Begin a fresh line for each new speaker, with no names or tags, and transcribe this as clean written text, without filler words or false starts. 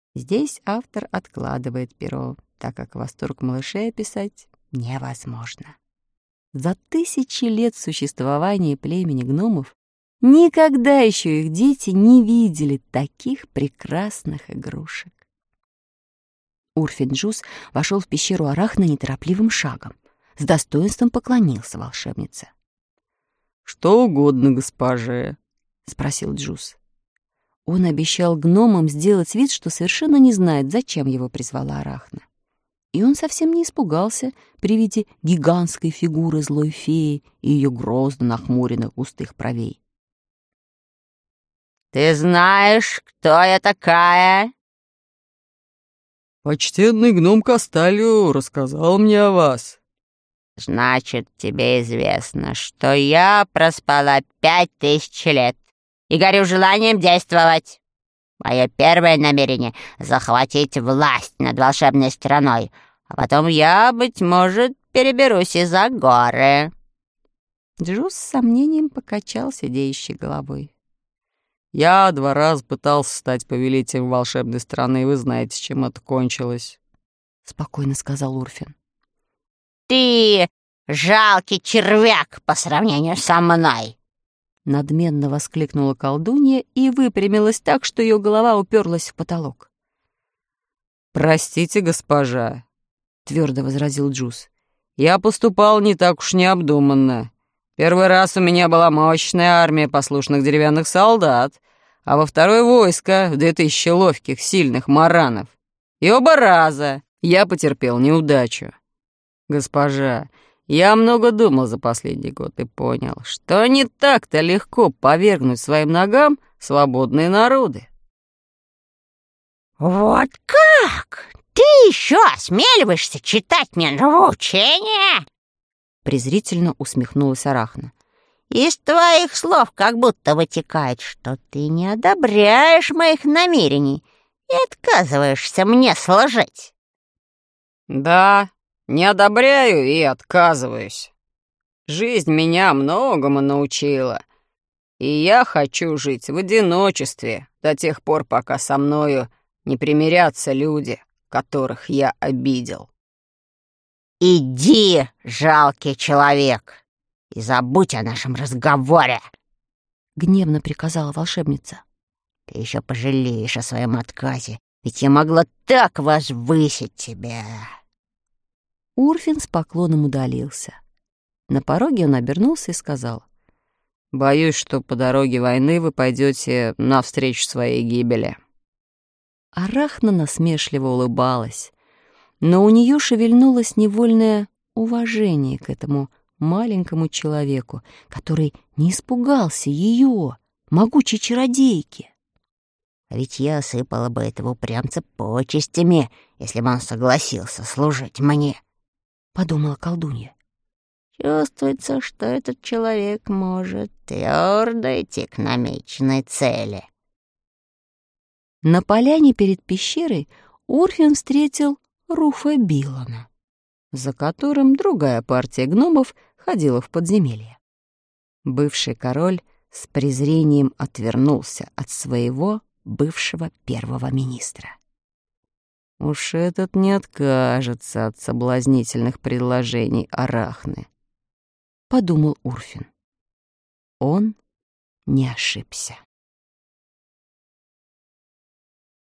Здесь автор откладывает перо, так как восторг малышей описать невозможно. За тысячи лет существования племени гномов никогда еще их дети не видели таких прекрасных игрушек. Урфин-Джюс вошел в пещеру Арахны неторопливым шагом, с достоинством поклонился волшебнице.
«Что угодно, госпоже»,
— спросил Джус. Он обещал гномам сделать вид, что совершенно не знает, зачем его призвала Арахна. И он совсем не испугался при виде гигантской фигуры злой феи и ее грозно нахмуренных густых бровей.
«Ты знаешь, кто я такая?»
«Почтенный гном Касталио рассказал мне о вас».
«Значит, тебе известно, что я проспала 5000 лет и горю желанием действовать. Мое первое намерение — захватить власть над волшебной страной, а потом я, быть может, переберусь и за горы».
Джус с сомнением покачал сидеющей головой.
«Я 2 раза пытался стать повелителем волшебной страны, и вы знаете, чем это кончилось»,
— спокойно сказал Урфин.
«Ты жалкий червяк по сравнению со мной!»
Надменно воскликнула колдунья и выпрямилась так, что ее голова уперлась в потолок.
«Простите, госпожа»,
— твердо возразил Джус.
«я поступал не так уж необдуманно. Первый раз у меня была мощная армия послушных деревянных солдат, а во второе войско в 2000 ловких, сильных маранов. И оба раза я потерпел неудачу. Госпожа, я много думал за последний год и понял, что не так-то легко повергнуть своим ногам свободные народы».
«Вот как? Ты еще осмеливаешься читать мне нравоучения?» Презрительно усмехнулась Арахна. «Из твоих слов как будто вытекает, что ты не одобряешь моих намерений и отказываешься мне служить».
«Да, не одобряю и отказываюсь. Жизнь меня многому научила, и я хочу жить в одиночестве до тех пор, пока со мною не примирятся люди, которых я обидел».
«Иди, жалкий человек, и забудь о нашем разговоре!» — гневно приказала волшебница. «Ты еще пожалеешь о своем отказе, ведь я могла так возвысить тебя!»
Урфин с поклоном удалился. На пороге он обернулся и сказал:
«Боюсь, что по дороге войны вы пойдете навстречу своей гибели».
Арахна насмешливо улыбалась, но у нее шевельнулось невольное уважение к этому маленькому человеку, который не испугался ее, могучей чародейки.
«А ведь я осыпала бы этого упрямца почестями, если бы он согласился служить мне», — подумала колдунья. «Чувствуется, что этот человек может твердо идти к намеченной цели».
На поляне перед пещерой Урфин встретил Руфа Билана, за которым другая партия гномов ходила в подземелье. Бывший король с презрением отвернулся от своего бывшего первого министра.
«Уж этот не откажется от соблазнительных предложений Арахны»,
— подумал Урфин. Он не ошибся.